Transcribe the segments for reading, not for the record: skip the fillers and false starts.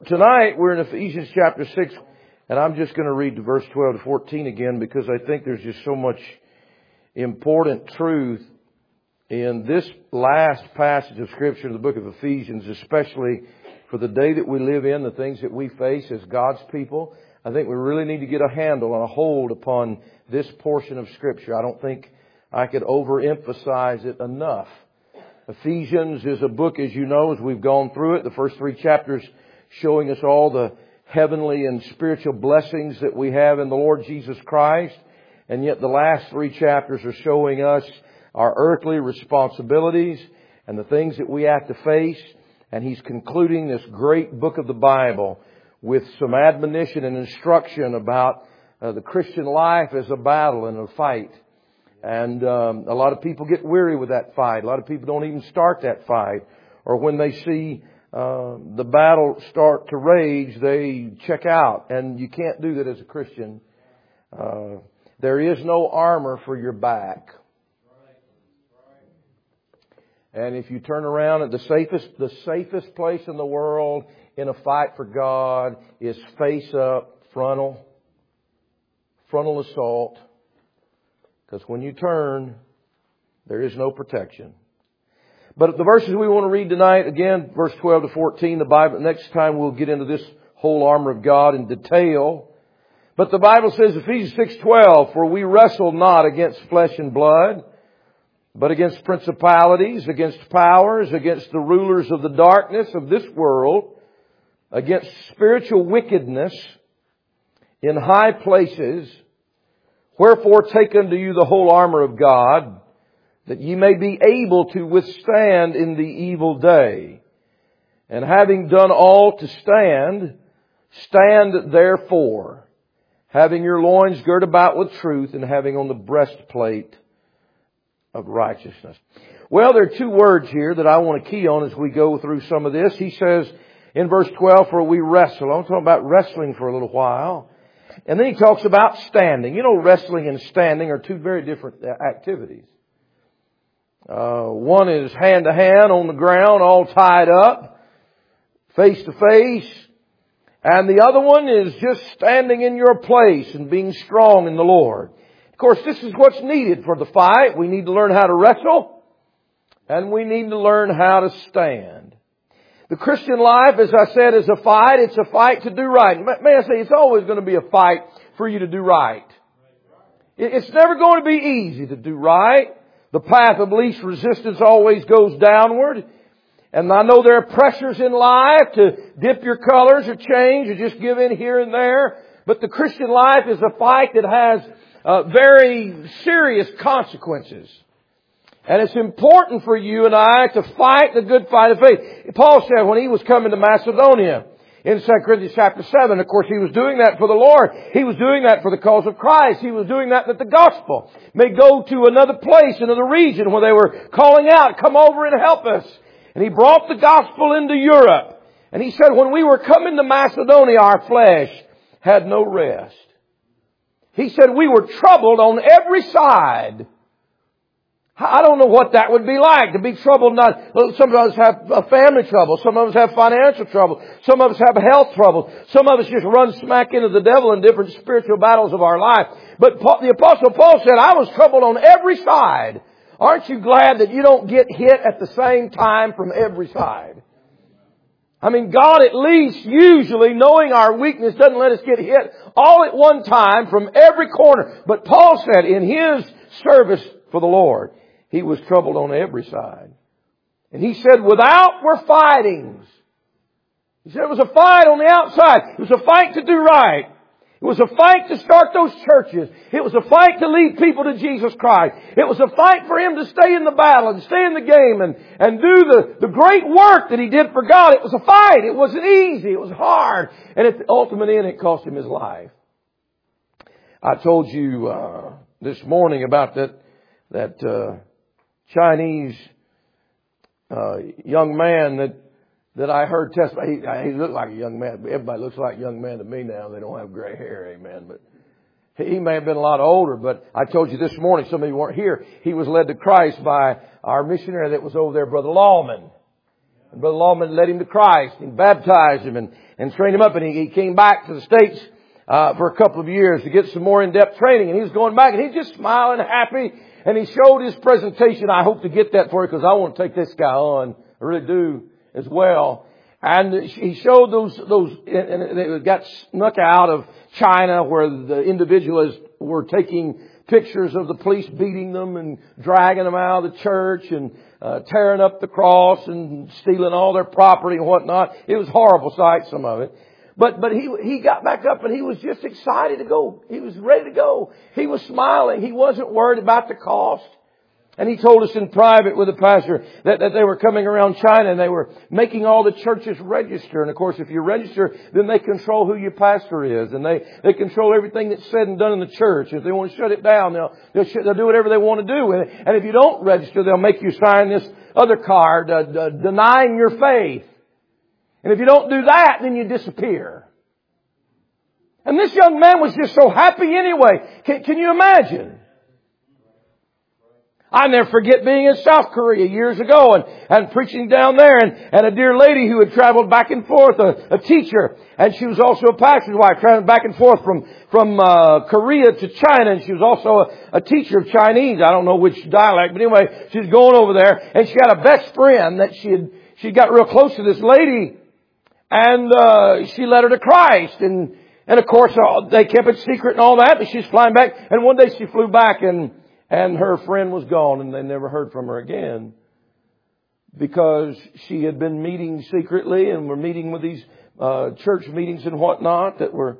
Tonight we're in Ephesians chapter 6, and I'm just going to read verse 12 to 14 again because I think there's just so much important truth in this last passage of Scripture in the book of Ephesians, especially for the day that we live in, the things that we face as God's people. I think we really need to get a handle and a hold upon this portion of Scripture. I don't think I could overemphasize it enough. Ephesians is a book, as you know, as we've gone through it. The first 3 chapters showing us all the heavenly and spiritual blessings that we have in the Lord Jesus Christ. And yet the last 3 chapters are showing us our earthly responsibilities and the things that we have to face. And he's concluding this great book of the Bible with some admonition and instruction about the Christian life as a battle and a fight. And a lot of people get weary with that fight. A lot of people don't even start that fight. Or when they see the battle start to rage, they check out. And you can't do that as a Christian. There is no armor for your back. And if you turn around at the safest place in the world in a fight for God is face up, frontal assault. Because when you turn, there is no protection. But the verses we want to read tonight, again, verse 12 to 14, the Bible, next time we'll get into this whole armor of God in detail. But the Bible says, Ephesians 6:12, for we wrestle not against flesh and blood, but against principalities, against powers, against the rulers of the darkness of this world, against spiritual wickedness in high places. Wherefore take unto you the whole armor of God, that ye may be able to withstand in the evil day. And having done all to stand, stand therefore, having your loins girt about with truth, and having on the breastplate of righteousness. Well, there are 2 words here that I want to key on as we go through some of this. He says in verse 12, for we wrestle. I'm talking about wrestling for a little while. And then he talks about standing. You know, wrestling and standing are 2 very different activities. One is hand to hand on the ground, all tied up, face to face. And the other one is just standing in your place and being strong in the Lord. Of course, this is what's needed for the fight. We need to learn how to wrestle, and we need to learn how to stand. The Christian life, as I said, is a fight. It's a fight to do right. May I say, it's always going to be a fight for you to do right. It's never going to be easy to do right. The path of least resistance always goes downward. And I know there are pressures in life to dip your colors or change or just give in here and there. But the Christian life is a fight that has very serious consequences. And it's important for you and I to fight the good fight of faith. Paul said when he was coming to Macedonia in 2 Corinthians chapter 7, of course he was doing that for the Lord. He was doing that for the cause of Christ. He was doing that the gospel may go to another place, another region where they were calling out, come over and help us. And he brought the gospel into Europe. And he said when we were coming to Macedonia, our flesh had no rest. He said we were troubled on every side. I don't know what that would be like, to be troubled. Some of us have family trouble. Some of us have financial trouble. Some of us have health trouble. Some of us just run smack into the devil in different spiritual battles of our life. But the Apostle Paul said, I was troubled on every side. Aren't you glad that you don't get hit at the same time from every side? I mean, God at least usually, knowing our weakness, doesn't let us get hit all at one time from every corner. But Paul said in his service for the Lord, he was troubled on every side. And he said, without were fightings. He said it was a fight on the outside. It was a fight to do right. It was a fight to start those churches. It was a fight to lead people to Jesus Christ. It was a fight for him to stay in the battle and stay in the game and do the great work that he did for God. It was a fight. It wasn't easy. It was hard. And at the ultimate end, it cost him his life. I told you this morning about that Chinese young man that I heard testify. He looked like a young man. Everybody looks like a young man to me now. They don't have gray hair, amen. But he may have been a lot older. But I told you this morning, some of you weren't here, he was led to Christ by our missionary that was over there, Brother Lawman. And Brother Lawman led him to Christ and baptized him and trained him up. And he came back to the States for a couple of years to get some more in-depth training. And he was going back and he's just smiling, happy. And he showed his presentation. I hope to get that for you because I want to take this guy on. I really do as well. And he showed those, and it got snuck out of China where the individuals were taking pictures of the police beating them and dragging them out of the church and tearing up the cross and stealing all their property and whatnot. It was a horrible sight, some of it. But he got back up and he was just excited to go. He was ready to go. He was smiling. He wasn't worried about the cost. And he told us in private with the pastor that they were coming around China and they were making all the churches register. And of course, if you register, then they control who your pastor is. And they control everything that's said and done in the church. If they want to shut it down, they'll do whatever they want to do with it. And if you don't register, they'll make you sign this other card, denying your faith. And if you don't do that, then you disappear. And this young man was just so happy anyway. Can you imagine? I never forget being in South Korea years ago and preaching down there and a dear lady who had traveled back and forth, a teacher, and she was also a pastor's wife, traveling back and forth from Korea to China, and she was also a teacher of Chinese. I don't know which dialect, but anyway, she's going over there, and she had a best friend that she got real close to this lady, and she led her to Christ, and of course they kept it secret and all that, but she's flying back, and one day she flew back and her friend was gone and they never heard from her again because she had been meeting secretly and were meeting with these church meetings and whatnot that were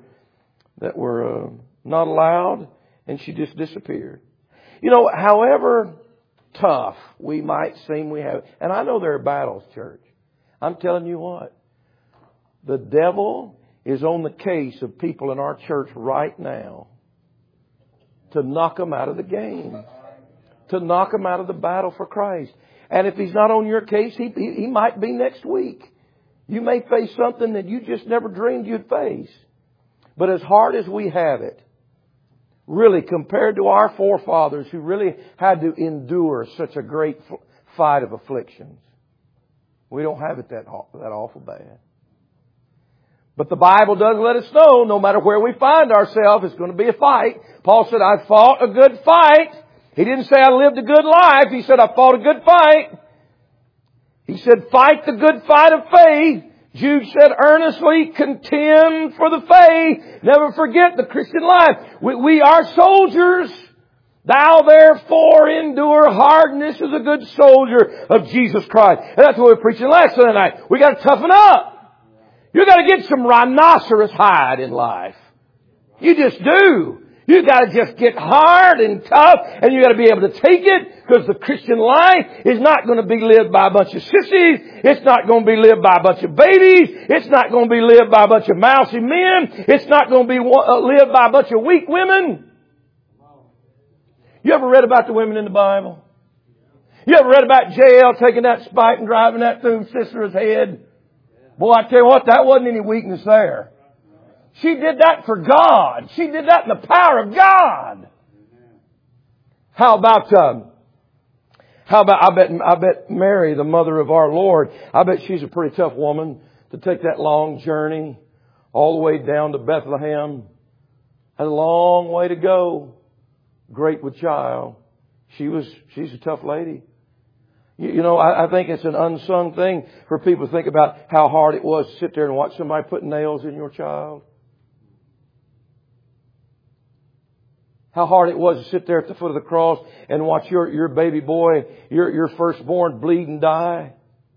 not allowed, and she just disappeared. You know, however tough we might seem we have, and I know there are battles, church. I'm telling you what, the devil is on the case of people in our church right now to knock them out of the game, to knock them out of the battle for Christ. And if he's not on your case, he might be next week. You may face something that you just never dreamed you'd face. But as hard as we have it, really compared to our forefathers who really had to endure such a great fight of afflictions, we don't have it that awful bad. But the Bible does let us know, no matter where we find ourselves, it's going to be a fight. Paul said, I fought a good fight. He didn't say I lived a good life. He said, I fought a good fight. He said, fight the good fight of faith. Jude said, earnestly contend for the faith. Never forget the Christian life. We are soldiers. Thou therefore endure hardness as a good soldier of Jesus Christ. And that's what we were preaching last Sunday night. We got to toughen up. You got to get some rhinoceros hide in life. You just do. You got to just get hard and tough, and you got to be able to take it, because the Christian life is not going to be lived by a bunch of sissies. It's not going to be lived by a bunch of babies. It's not going to be lived by a bunch of mousy men. It's not going to be lived by a bunch of weak women. You ever read about the women in the Bible? You ever read about Jael taking that spike and driving that through Sisera's head? Boy, I tell you what, that wasn't any weakness there. She did that for God. She did that in the power of God. How about I bet Mary, the mother of our Lord, I bet she's a pretty tough woman to take that long journey all the way down to Bethlehem. Had a long way to go. Great with child. She's a tough lady. You know, I think it's an unsung thing for people to think about how hard it was to sit there and watch somebody put nails in your child. How hard it was to sit there at the foot of the cross and watch your baby boy, your firstborn, bleed and die.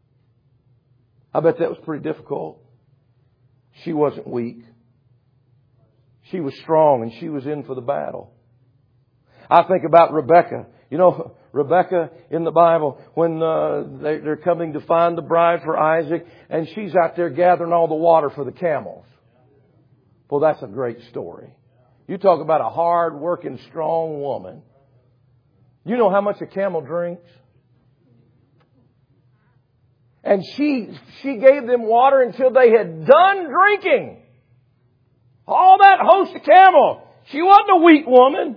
I bet that was pretty difficult. She wasn't weak. She was strong, and she was in for the battle. I think about Rebecca. You know, Rebecca in the Bible, when they're coming to find the bride for Isaac, and she's out there gathering all the water for the camels. Well, that's a great story. You talk about a hard-working, strong woman. You know how much a camel drinks? And she gave them water until they had done drinking. All that host of camel. She wasn't a weak woman.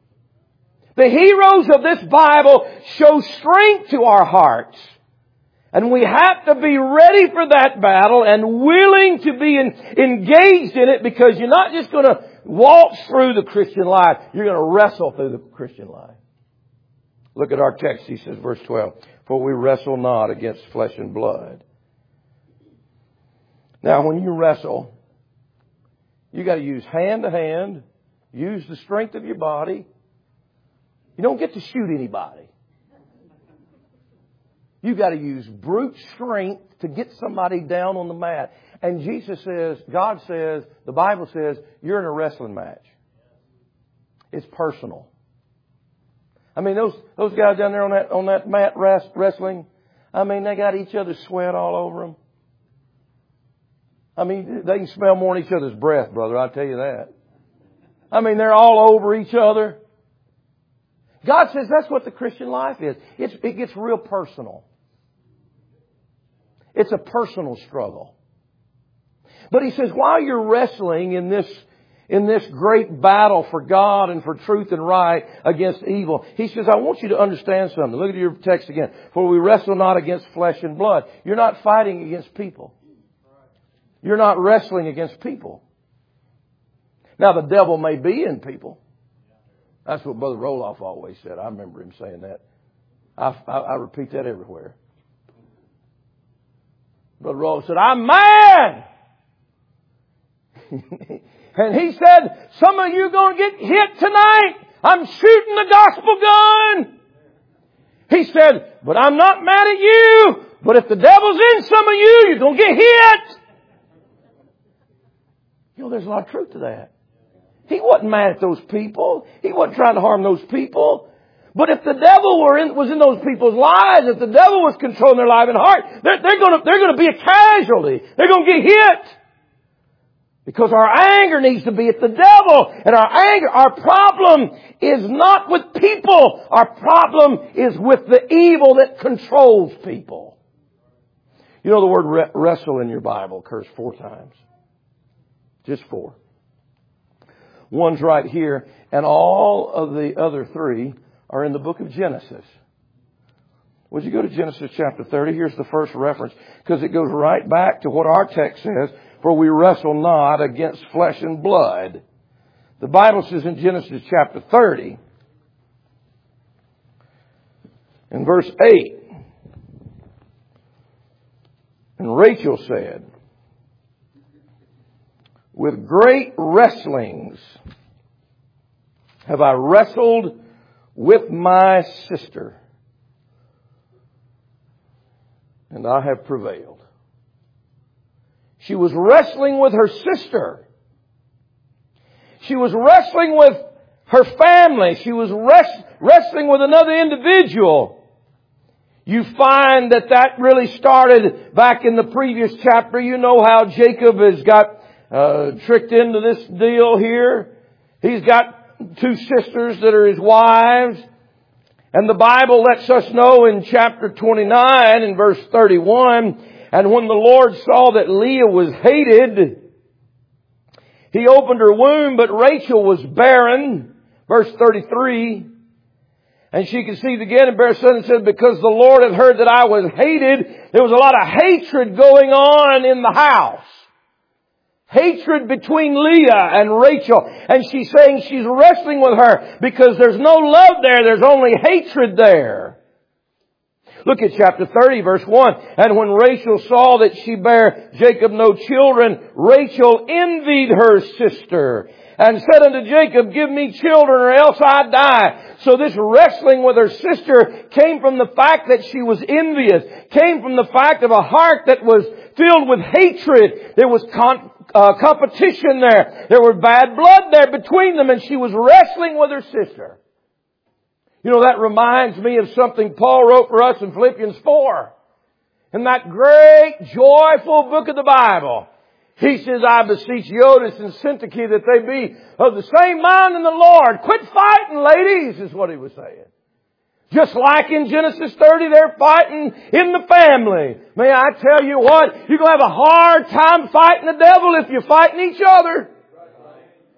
The heroes of this Bible show strength to our hearts. And we have to be ready for that battle and willing to be engaged in it, because you're not just going to waltz through the Christian life. You're going to wrestle through the Christian life. Look at our text. He says, verse 12, for we wrestle not against flesh and blood. Now, when you wrestle, you got to use hand to hand, use the strength of your body. You don't get to shoot anybody. You got to use brute strength to get somebody down on the mat. And Jesus says, God says, the Bible says, you're in a wrestling match. It's personal. I mean, those guys down there on that mat wrestling, I mean, they got each other's sweat all over them. I mean, they can smell more than each other's breath, brother, I'll tell you that. I mean, they're all over each other. God says that's what the Christian life is. It gets real personal. It's a personal struggle. But He says, while you're wrestling in this great battle for God and for truth and right against evil, He says, I want you to understand something. Look at your text again. For we wrestle not against flesh and blood. You're not fighting against people. You're not wrestling against people. Now, the devil may be in people. That's what Brother Roloff always said. I remember him saying that. I repeat that everywhere. Brother Roloff said, I'm mad! And he said, some of you are going to get hit tonight. I'm shooting the gospel gun. He said, but I'm not mad at you. But if the devil's in some of you, you're going to get hit. You know, there's a lot of truth to that. He wasn't mad at those people. He wasn't trying to harm those people. But if the devil was in those people's lives, if the devil was controlling their life and heart, they're going to be a casualty. They're going to get hit. Because our anger needs to be at the devil. And our problem is not with people. Our problem is with the evil that controls people. You know, the word wrestle in your Bible occurs 4 times. Just 4. One's right here, and all of the other 3 are in the book of Genesis. Would you go to Genesis chapter 30? Here's the first reference, because it goes right back to what our text says, for we wrestle not against flesh and blood. The Bible says in Genesis chapter 30, in verse 8, and Rachel said, with great wrestlings have I wrestled with my sister, and I have prevailed. She was wrestling with her sister. She was wrestling with her family. She was wrestling with another individual. You find that really started back in the previous chapter. You know how Jacob has got tricked into this deal here. He's got 2 sisters that are his wives. And the Bible lets us know in chapter 29 and verse 31, and when the Lord saw that Leah was hated, He opened her womb, but Rachel was barren. Verse 33. And she conceived again and bare a son and said, because the Lord had heard that I was hated. There was a lot of hatred going on in the house. Hatred between Leah and Rachel. And she's saying she's wrestling with her because there's no love there. There's only hatred there. Look at chapter 30, verse 1. And when Rachel saw that she bare Jacob no children, Rachel envied her sister and said unto Jacob, give me children or else I die. So this wrestling with her sister came from the fact that she was envious. Came from the fact of a heart that was filled with hatred. There was competition there. There was bad blood there between them, and she was wrestling with her sister. You know, that reminds me of something Paul wrote for us in Philippians 4. In that great, joyful book of the Bible. He says, I beseech Euodias and Syntyche that they be of the same mind in the Lord. Quit fighting, ladies, is what he was saying. Just like in Genesis 30, they're fighting in the family. May I tell you what? You're going to have a hard time fighting the devil if you're fighting each other.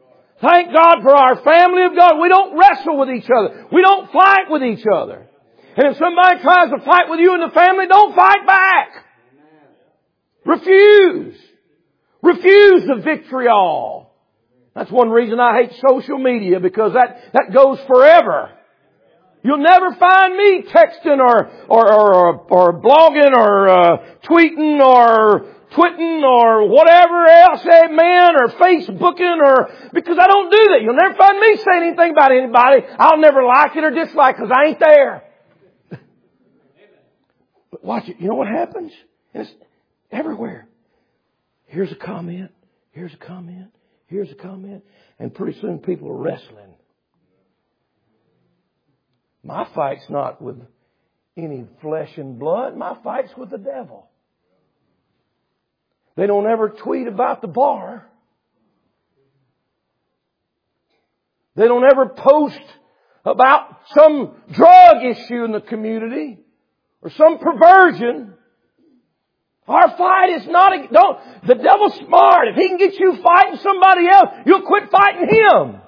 Thank God for our family of God. We don't wrestle with each other. We don't fight with each other. And if somebody tries to fight with you in the family, don't fight back. Refuse. Refuse the vitriol. That's one reason I hate social media, because that goes forever. You'll never find me texting or blogging or tweeting or twitting or whatever else, amen, or Facebooking, because I don't do that. You'll never find me saying anything about anybody. I'll never like it or dislike because I ain't there. But watch it. You know what happens? It's everywhere. Here's a comment. Here's a comment. Here's a comment. And pretty soon people are wrestling. My fight's not with any flesh and blood. My fight's with the devil. They don't ever tweet about the bar. They don't ever post about some drug issue in the community or some perversion. Our fight is not... The devil's smart. If he can get you fighting somebody else, you'll quit fighting him.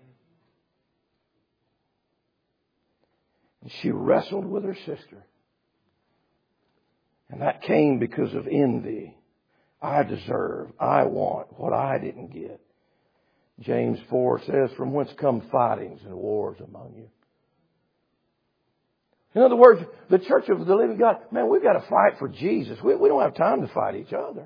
And she wrestled with her sister. And that came because of envy. I deserve, I want what I didn't get. James 4 says, from whence come fightings and wars among you? In other words, the church of the living God, man, we've got to fight for Jesus. We don't have time to fight each other.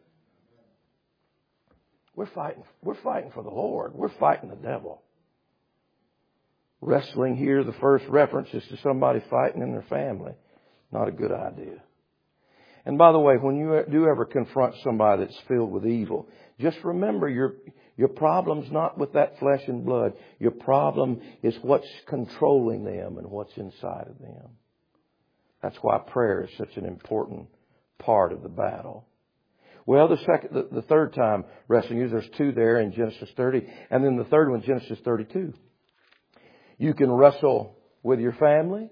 We're fighting for the Lord. We're fighting the devil. Wrestling here, the first reference is to somebody fighting in their family. Not a good idea. And by the way, when you do ever confront somebody that's filled with evil, just remember your problem's not with that flesh and blood. Your problem is what's controlling them and what's inside of them. That's why prayer is such an important part of the battle. Well, the third time wrestling, there's two there in Genesis 30, and then the third one, Genesis 32. You can wrestle with your family,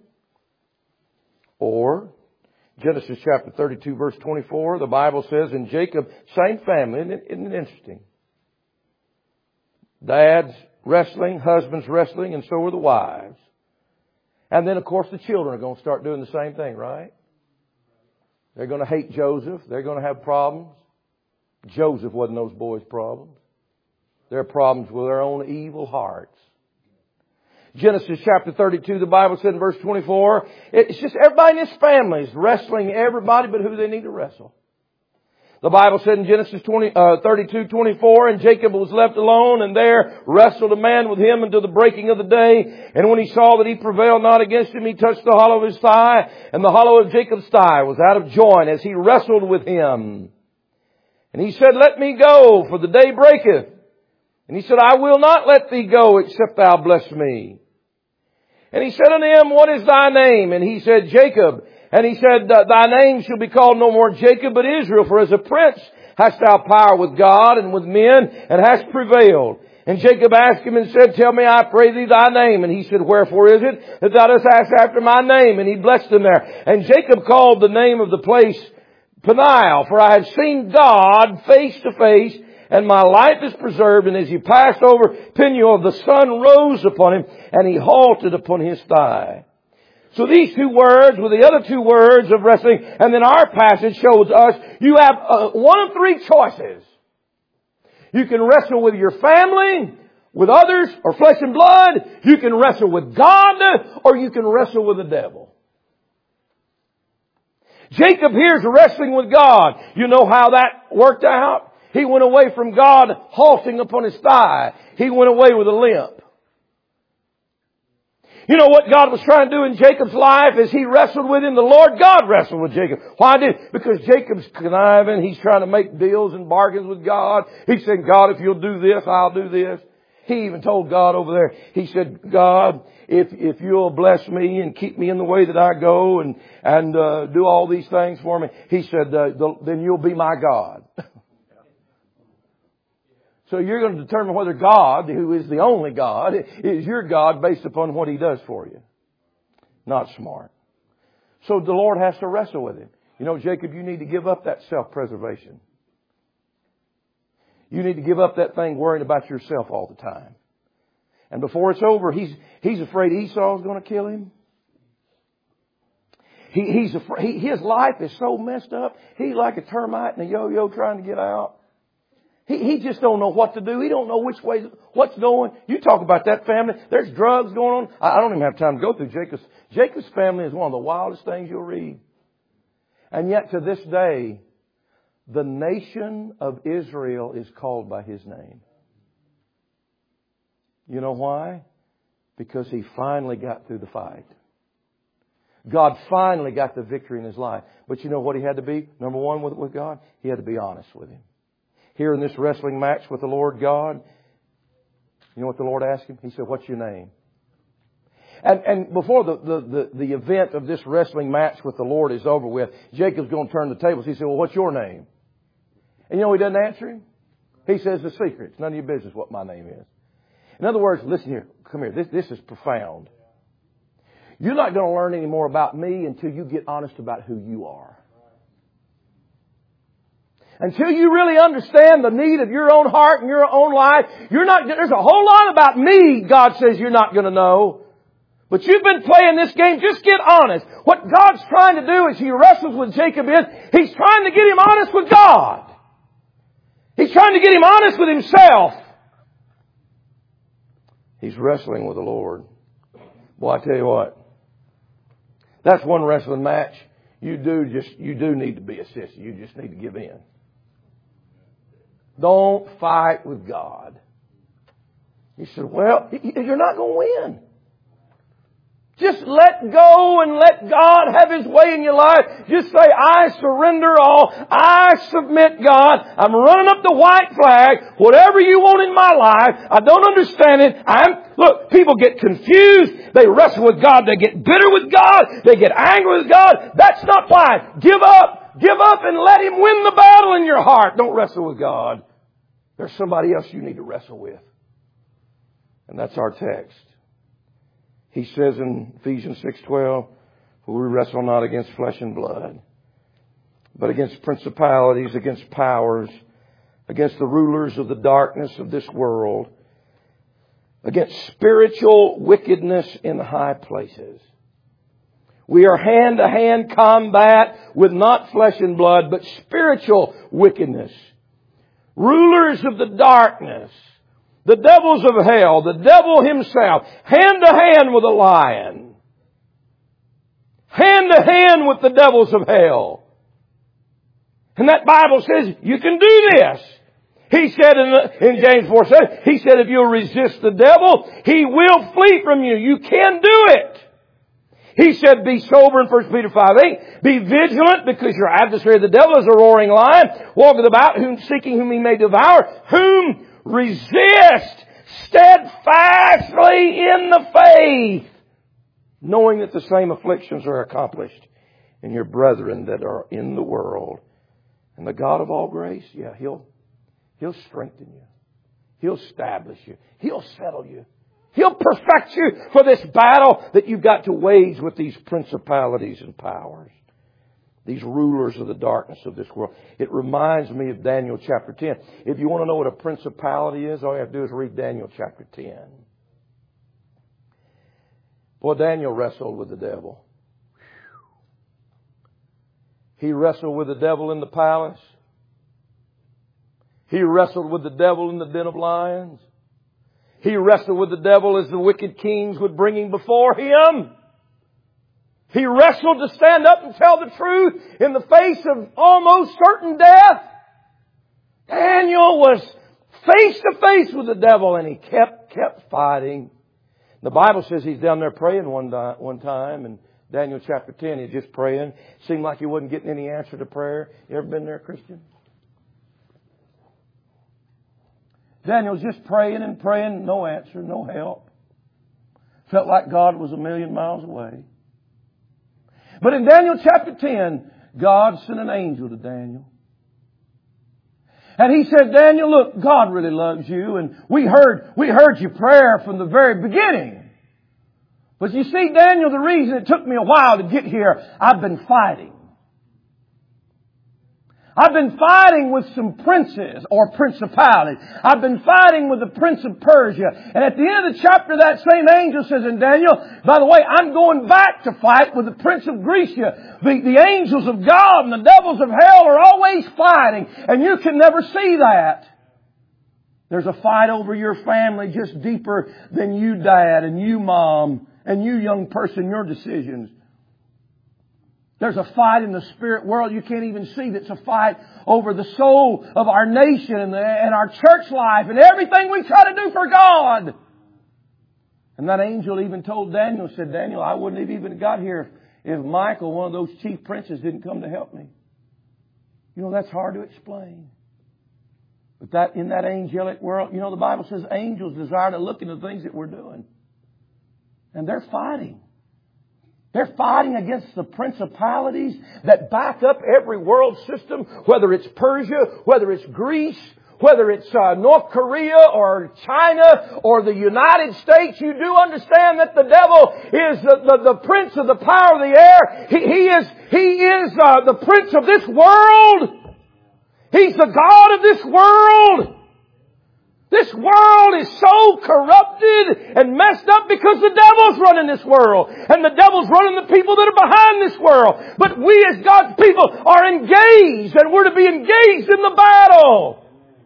or Genesis chapter 32 verse 24, the Bible says in Jacob, same family. Isn't it interesting? Dad's wrestling, husband's wrestling, and so are the wives. And then, of course, the children are going to start doing the same thing, right? They're going to hate Joseph. They're going to have problems. Joseph wasn't those boys' problems. Their problems with their own evil hearts. Genesis chapter 32, the Bible said in verse 24, it's just everybody in his family is wrestling everybody but who they need to wrestle. The Bible said in Genesis 32:24, and Jacob was left alone, and there wrestled a man with him until the breaking of the day. And when he saw that he prevailed not against him, he touched the hollow of his thigh, and the hollow of Jacob's thigh was out of joint as he wrestled with him. And he said, let me go, for the day breaketh. And he said, I will not let thee go, except thou bless me. And he said unto him, what is thy name? And he said, Jacob. And he said, thy name shall be called no more Jacob, but Israel. For as a prince hast thou power with God and with men, and hast prevailed. And Jacob asked him and said, tell me, I pray thee, thy name. And he said, wherefore is it that thou dost ask after my name? And he blessed him there. And Jacob called the name of the place Peniel, for I have seen God face to face, and my life is preserved. And as he passed over Peniel, the sun rose upon him, and he halted upon his thigh. So these two words were the other two words of wrestling. And then our passage shows us you have one of three choices. You can wrestle with your family, with others, or flesh and blood. You can wrestle with God, or you can wrestle with the devil. Jacob here's wrestling with God. You know how that worked out? He went away from God halting upon his thigh. He went away with a limp. You know what God was trying to do in Jacob's life as he wrestled with him? The Lord God wrestled with Jacob. Why did? Because Jacob's conniving. He's trying to make deals and bargains with God. He said, God, if you'll do this, I'll do this. He even told God over there, he said, God, if you'll bless me and keep me in the way that I go and do all these things for me, he said, then you'll be my God. So you're going to determine whether God, who is the only God, is your God based upon what He does for you. Not smart. So the Lord has to wrestle with him. You know, Jacob, you need to give up that self-preservation. You need to give up that thing worrying about yourself all the time. And before it's over, he's afraid Esau's going to kill him. His life is so messed up. He's like a termite in a yo-yo trying to get out. He just don't know what to do. He don't know which way, what's going. You talk about that family. There's drugs going on. I don't even have time to go through Jacob's family is one of the wildest things you'll read. And yet to this day, the nation of Israel is called by his name. You know why? Because he finally got through the fight. God finally got the victory in his life. But you know what he had to be? Number one with God? He had to be honest with him. Here in this wrestling match with the Lord God, you know what the Lord asked him? He said, what's your name? And before the event of this wrestling match with the Lord is over with, Jacob's going to turn the tables. He said, well, what's your name? And you know he doesn't answer him? He says, the secret. It's none of your business what my name is. In other words, listen here. Come here. This is profound. You're not going to learn any more about me until you get honest about who you are. Until you really understand the need of your own heart and your own life, there's a whole lot about me, God says, you're not going to know. But you've been playing this game. Just get honest. What God's trying to do as He wrestles with Jacob is, He's trying to get him honest with God. He's trying to get him honest with himself. He's wrestling with the Lord. Boy, I tell you what. That's one wrestling match. You do need to be a sissy. You just need to give in. Don't fight with God. He said, well, you're not going to win. Just let go and let God have His way in your life. Just say, I surrender all. I submit, God. I'm running up the white flag. Whatever you want in my life. I don't understand it. Look, people get confused. They wrestle with God. They get bitter with God. They get angry with God. That's not why. Give up. Give up and let Him win the battle in your heart. Don't wrestle with God. There's somebody else you need to wrestle with. And that's our text. He says in Ephesians 6:12, we wrestle not against flesh and blood, but against principalities, against powers, against the rulers of the darkness of this world, against spiritual wickedness in high places. We are hand-to-hand combat with not flesh and blood, but spiritual wickedness. Rulers of the darkness. The devils of hell, the devil himself, hand to hand with a lion. Hand to hand with the devils of hell. And that Bible says you can do this. He said in James 4:7, he said if you'll resist the devil, he will flee from you. You can do it. He said be sober in 1 Peter 5:8. Be vigilant because your adversary the devil is a roaring lion, walketh about seeking whom he may devour. Whom resist steadfastly in the faith, knowing that the same afflictions are accomplished in your brethren that are in the world. And the God of all grace, He'll strengthen you. He'll establish you. He'll settle you. He'll perfect you for this battle that you've got to wage with these principalities and powers. These rulers of the darkness of this world. It reminds me of Daniel chapter 10. If you want to know what a principality is, all you have to do is read Daniel chapter 10. Boy, Daniel wrestled with the devil. He wrestled with the devil in the palace. He wrestled with the devil in the den of lions. He wrestled with the devil as the wicked kings would bring him before him. He wrestled to stand up and tell the truth in the face of almost certain death. Daniel was face to face with the devil and he kept fighting. The Bible says he's down there praying one time in Daniel chapter 10. He's just praying. Seemed like he wasn't getting any answer to prayer. You ever been there, Christian? Daniel's just praying and praying. No answer, no help. Felt like God was a million miles away. But in Daniel chapter 10, God sent an angel to Daniel. And he said, Daniel, look, God really loves you. And we heard your prayer from the very beginning. But you see, Daniel, the reason it took me a while to get here, I've been fighting. I've been fighting with some princes or principalities. I've been fighting with the prince of Persia. And at the end of the chapter, that same angel says in Daniel, by the way, I'm going back to fight with the prince of Grecia. The angels of God and the devils of hell are always fighting. And you can never see that. There's a fight over your family just deeper than you, Dad, and you, Mom, and you, young person, your decisions. There's a fight in the spirit world you can't even see. That's a fight over the soul of our nation and our church life and everything we try to do for God. And that angel even told Daniel, said, Daniel, I wouldn't have even got here if Michael, one of those chief princes, didn't come to help me. You know, that's hard to explain. But that in that angelic world, you know, the Bible says angels desire to look into the things that we're doing. And they're fighting. They're fighting against the principalities that back up every world system, whether it's Persia, whether it's Greece, whether it's North Korea or China or the United States. You do understand that the devil is the prince of the power of the air. He is the prince of this world. He's the God of this world. This world is so corrupted and messed up because the devil's running this world. And the devil's running the people that are behind this world. But we as God's people are engaged, and we're to be engaged in the battle.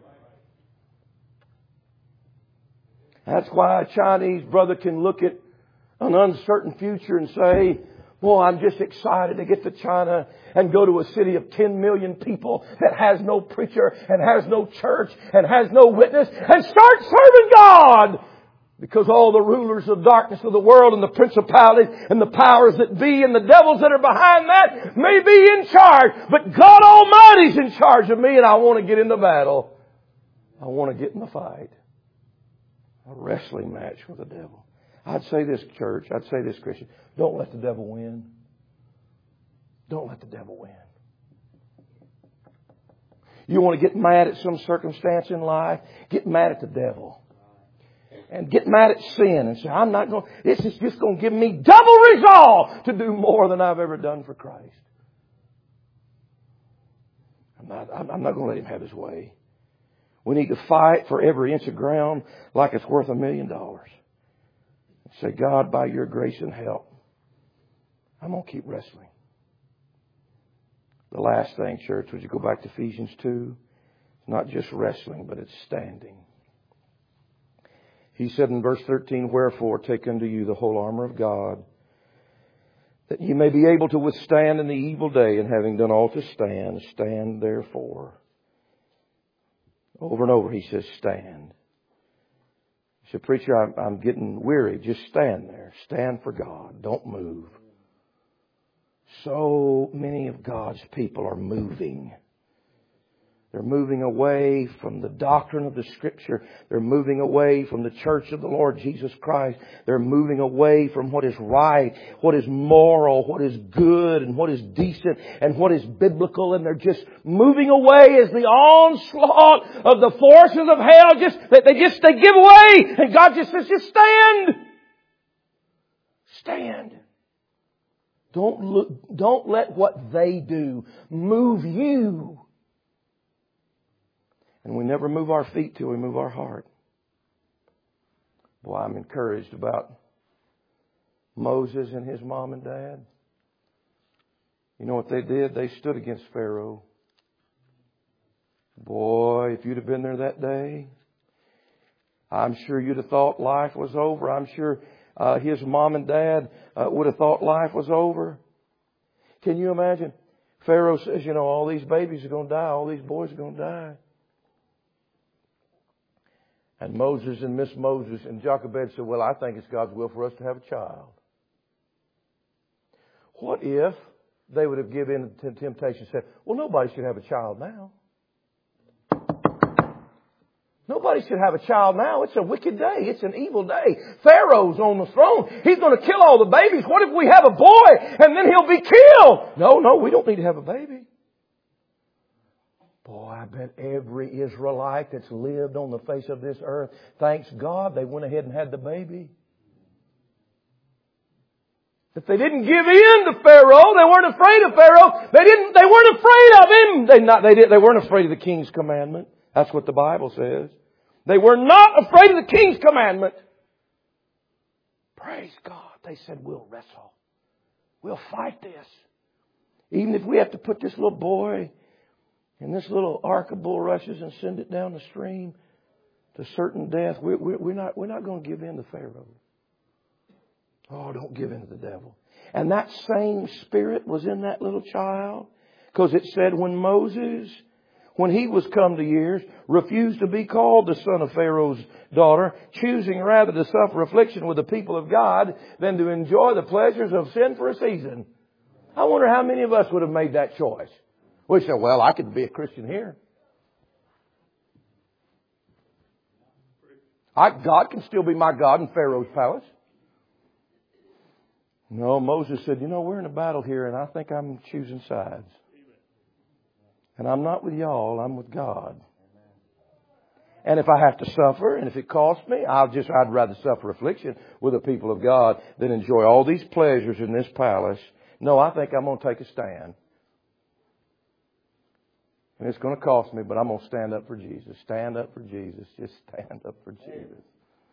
That's why a Chinese brother can look at an uncertain future and say, boy, I'm just excited to get to China and go to a city of 10 million people that has no preacher and has no church and has no witness, and start serving God. Because all the rulers of darkness of the world and the principalities and the powers that be and the devils that are behind that may be in charge. But God Almighty's in charge of me, and I want to get in the battle. I want to get in the fight. A wrestling match with the devil. I'd say this, church. I'd say this, Christian. Don't let the devil win. Don't let the devil win. You want to get mad at some circumstance in life? Get mad at the devil. And get mad at sin and say, I'm not going, this is just going to give me double resolve to do more than I've ever done for Christ. I'm not going to let him have his way. We need to fight for every inch of ground like it's worth $1 million. Say, God, by your grace and help, I'm going to keep wrestling. The last thing, church, would you go back to Ephesians 2? It's not just wrestling, but it's standing. He said in verse 13, wherefore take unto you the whole armor of God, that ye may be able to withstand in the evil day, and having done all to stand, stand therefore. Over and over he says, stand. He said, preacher, I'm getting weary. Just stand there. Stand for God. Don't move. So many of God's people are moving. They're moving away from the doctrine of the Scripture. They're moving away from the church of the Lord Jesus Christ. They're moving away from what is right, what is moral, what is good, and what is decent, and what is biblical. And they're just moving away as the onslaught of the forces of hell they give way. And God just says, just stand. Stand. Don't let what they do move you. And we never move our feet till we move our heart. Boy, I'm encouraged about Moses and his mom and dad. You know what they did? They stood against Pharaoh. Boy, if you'd have been there that day, I'm sure you'd have thought life was over. I'm sure his mom and dad would have thought life was over. Can you imagine? Pharaoh says, you know, all these babies are going to die. All these boys are going to die. And Moses and Miss Moses and Jochebed said, well, I think it's God's will for us to have a child. What if they would have given in to temptation and said, well, nobody should have a child now. Nobody should have a child now. It's a wicked day. It's an evil day. Pharaoh's on the throne. He's going to kill all the babies. What if we have a boy and then he'll be killed? No, we don't need to have a baby. Boy, I bet every Israelite that's lived on the face of this earth, thanks God they went ahead and had the baby. That they didn't give in to Pharaoh. They weren't afraid of Pharaoh. They weren't afraid of him. They weren't afraid of the king's commandment. That's what the Bible says. They were not afraid of the king's commandment. Praise God. They said, we'll wrestle. We'll fight this. Even if we have to put this little boy in this little ark of bulrushes and send it down the stream to certain death, we're not going to give in to Pharaoh. Oh, don't give in to the devil. And that same spirit was in that little child. Because it said when Moses, when he was come to years, refused to be called the son of Pharaoh's daughter, choosing rather to suffer affliction with the people of God than to enjoy the pleasures of sin for a season. I wonder how many of us would have made that choice. We say, well, I could be a Christian here. God can still be my God in Pharaoh's palace. No, Moses said, we're in a battle here and I think I'm choosing sides. And I'm not with y'all, I'm with God. And if I have to suffer, and if it costs me, I'd rather suffer affliction with the people of God than enjoy all these pleasures in this palace. No, I think I'm going to take a stand. And it's going to cost me, but I'm going to stand up for Jesus. Stand up for Jesus. Just stand up for Jesus.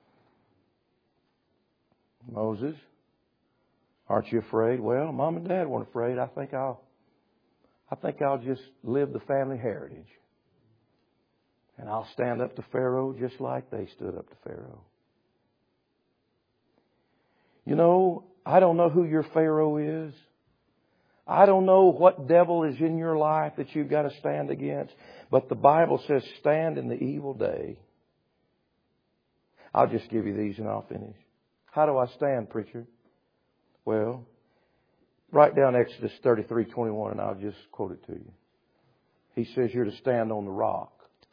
Moses, aren't you afraid? Well, Mom and Dad weren't afraid. I think I'll just live the family heritage. And I'll stand up to Pharaoh just like they stood up to Pharaoh. I don't know who your Pharaoh is. I don't know what devil is in your life that you've got to stand against. But the Bible says stand in the evil day. I'll just give you these and I'll finish. How do I stand, preacher? Well, write down Exodus 33:21 and I'll just quote it to you. He says you're to stand on the rock.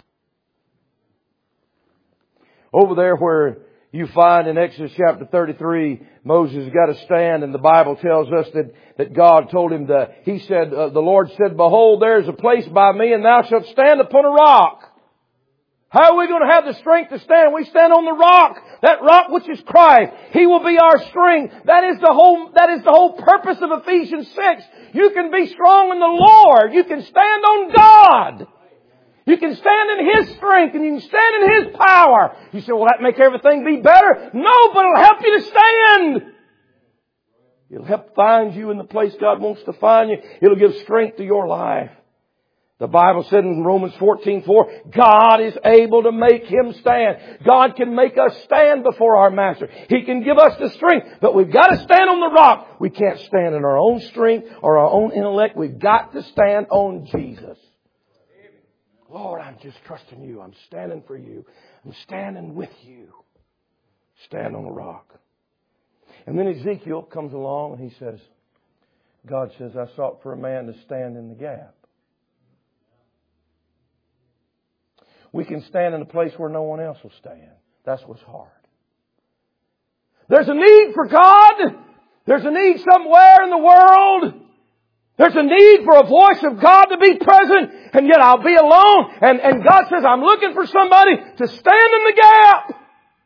Over there where you find in Exodus chapter 33, Moses got to stand, and the Bible tells us that God told him he said, the Lord said, behold, there's a place by me and thou shalt stand upon a rock. How are we going to have the strength to stand? We stand on the rock. That rock which is Christ. He will be our strength. That is the whole purpose of Ephesians 6. You can be strong in the Lord. You can stand on God. You can stand in His strength and you can stand in His power. You say, will that make everything be better? No, but it'll help you to stand. It'll help find you in the place God wants to find you. It'll give strength to your life. The Bible said in Romans 14:4, God is able to make him stand. God can make us stand before our Master. He can give us the strength, but we've got to stand on the rock. We can't stand in our own strength or our own intellect. We've got to stand on Jesus. Lord, I'm just trusting you. I'm standing for you. I'm standing with you. Stand on the rock. And then Ezekiel comes along and he says, God says, I sought for a man to stand in the gap. We can stand in a place where no one else will stand. That's what's hard. There's a need for God. There's a need somewhere in the world. There's a need for a voice of God to be present, and yet I'll be alone. And God says, I'm looking for somebody to stand in the gap.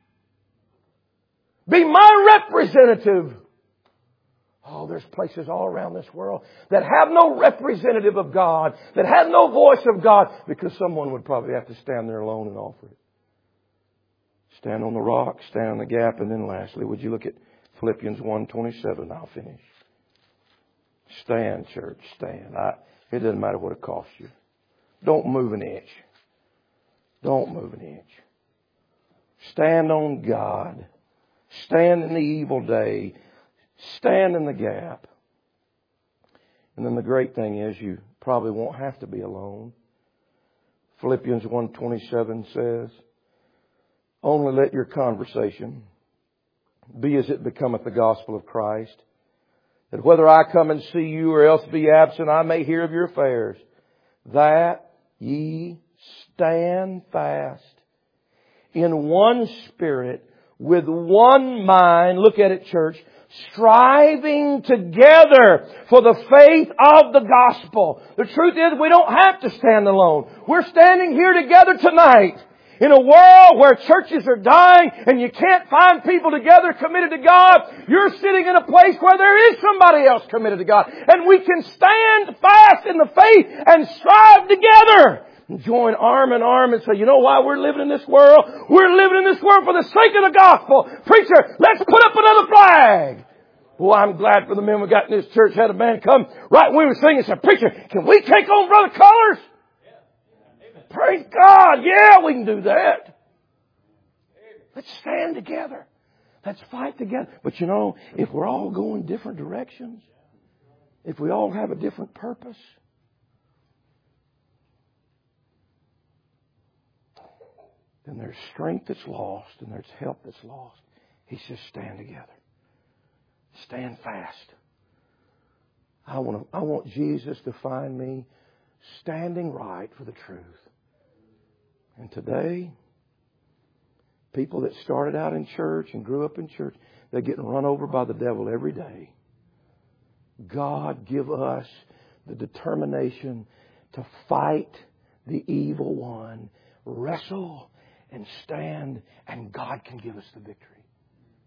Be my representative. Oh, there's places all around this world that have no representative of God, that have no voice of God, because someone would probably have to stand there alone and offer it. Stand on the rock, stand in the gap, and then lastly, would you look at Philippians 1:27? I'll finish. Stand, church, stand. It doesn't matter what it costs you. Don't move an inch. Don't move an inch. Stand on God. Stand in the evil day. Stand in the gap. And then the great thing is you probably won't have to be alone. Philippians 1:27 says, only let your conversation be as it becometh the gospel of Christ, that whether I come and see you or else be absent, I may hear of your affairs, that ye stand fast in one spirit, with one mind. Look at it, church. Striving together for the faith of the gospel. The truth is we don't have to stand alone. We're standing here together tonight. In a world where churches are dying and you can't find people together committed to God, you're sitting in a place where there is somebody else committed to God. And we can stand fast in the faith and strive together. And join arm in arm and say, you know why we're living in this world? We're living in this world for the sake of the gospel. Preacher, let's put up another flag. Boy, I'm glad for the men we got in this church. Had a man come right when we were singing and said, Preacher, can we take on Brother Colors? Praise God. Yeah, we can do that. Let's stand together. Let's fight together. But you know, if we're all going different directions, if we all have a different purpose, then there's strength that's lost and there's help that's lost. He says, stand together. Stand fast. I want Jesus to find me standing right for the truth. And today, people that started out in church and grew up in church, they're getting run over by the devil every day. God, give us the determination to fight the evil one, wrestle and stand, and God can give us the victory.